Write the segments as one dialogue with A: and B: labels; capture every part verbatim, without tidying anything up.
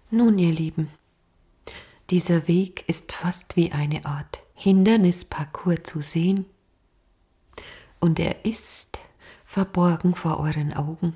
A: Nun, ihr Lieben, dieser Weg ist fast wie eine Art Hindernisparcours zu sehen, und er ist verborgen vor euren Augen.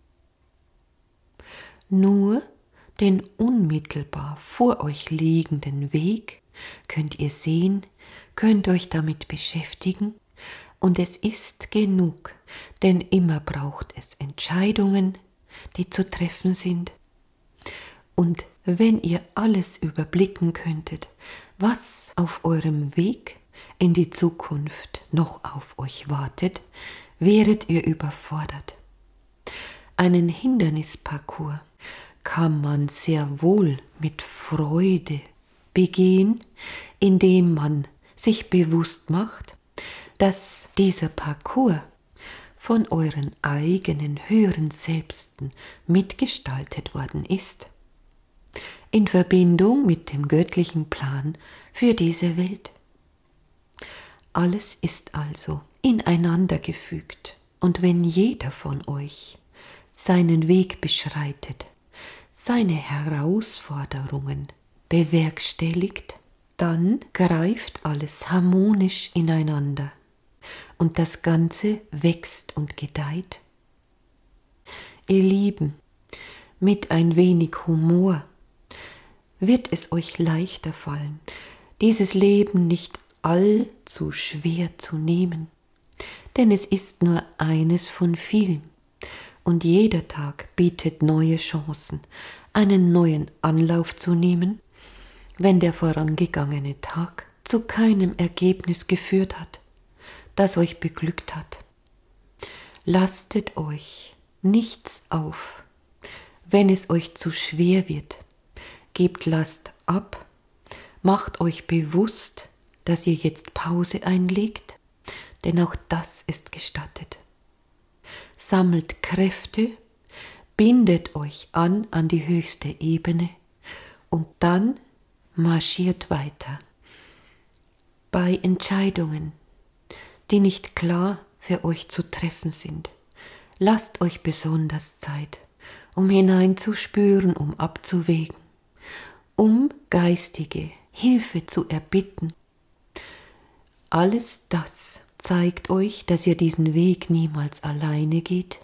A: Nur den unmittelbar vor euch liegenden Weg könnt ihr sehen, könnt euch damit beschäftigen, und es ist genug, denn immer braucht es Entscheidungen, die zu treffen sind. Und wenn ihr alles überblicken könntet, was auf eurem Weg in die Zukunft noch auf euch wartet, wäret ihr überfordert. Einen Hindernisparcours kann man sehr wohl mit Freude begehen, indem man sich bewusst macht, dass dieser Parcours von euren eigenen höheren Selbsten mitgestaltet worden ist, in Verbindung mit dem göttlichen Plan für diese Welt. Alles ist also ineinander gefügt, und wenn jeder von euch seinen Weg beschreitet, seine Herausforderungen bewerkstelligt, dann greift alles harmonisch ineinander und das Ganze wächst und gedeiht. Ihr Lieben, mit ein wenig Humor wird es euch leichter fallen, dieses Leben nicht allzu schwer zu nehmen, denn es ist nur eines von vielen, und jeder Tag bietet neue Chancen, einen neuen Anlauf zu nehmen, wenn der vorangegangene Tag zu keinem Ergebnis geführt hat, das euch beglückt hat. Lastet euch nichts auf, wenn es euch zu schwer wird. Gebt Last ab, macht euch bewusst, dass ihr jetzt Pause einlegt, denn auch das ist gestattet. Sammelt Kräfte, bindet euch an an die höchste Ebene und dann marschiert weiter. Bei Entscheidungen, die nicht klar für euch zu treffen sind, lasst euch besonders Zeit, um hineinzuspüren, um abzuwägen, um geistige Hilfe zu erbitten. Alles das zeigt euch, dass ihr diesen Weg niemals alleine geht,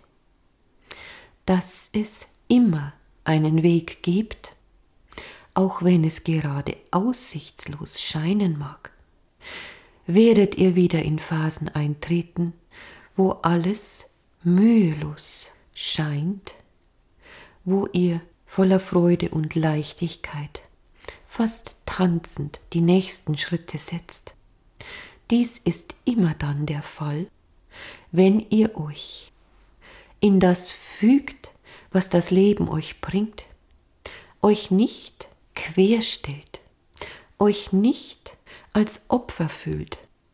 A: dass es immer einen Weg gibt, auch wenn es gerade aussichtslos scheinen mag. Werdet ihr wieder in Phasen eintreten, wo alles mühelos scheint, wo ihr voller Freude und Leichtigkeit fast tanzend die nächsten Schritte setzt. Dies ist immer dann der Fall, wenn ihr euch in das fügt, was das Leben euch bringt, euch nicht querstellt, euch nicht als Opfer fühlt,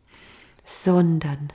A: sondern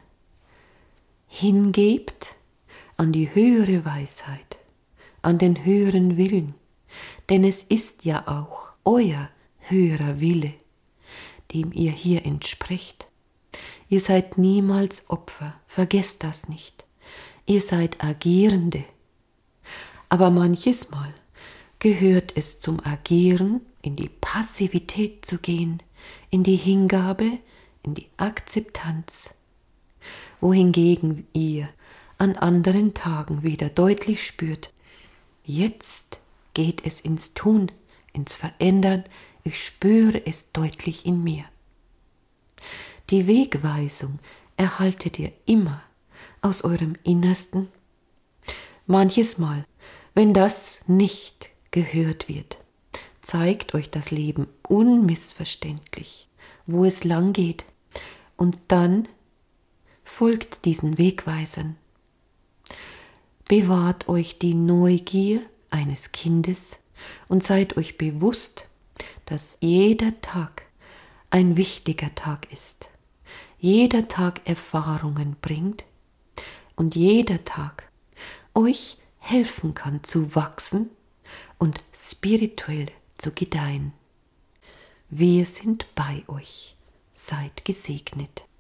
A: hingebt an die höhere Weisheit, an den höheren Willen, denn es ist ja auch euer höherer Wille, dem ihr hier entsprecht. Ihr seid niemals Opfer, vergesst das nicht. Ihr seid Agierende. Aber manches Mal gehört es zum Agieren, in die Passivität zu gehen, in die Hingabe, in die Akzeptanz, wohingegen ihr an anderen Tagen wieder deutlich spürt, jetzt geht es ins Tun, ins Verändern, ich spüre es deutlich in mir. Die Wegweisung erhaltet ihr immer aus eurem Innersten. Manches Mal, wenn das nicht gehört wird, zeigt euch das Leben unmissverständlich, wo es lang geht, und dann folgt diesen Wegweisern. Bewahrt euch die Neugier eines Kindes und seid euch bewusst, dass jeder Tag ein wichtiger Tag ist. Jeder Tag Erfahrungen bringt und jeder Tag euch helfen kann zu wachsen und spirituell zu gedeihen. Wir sind bei euch. Seid gesegnet.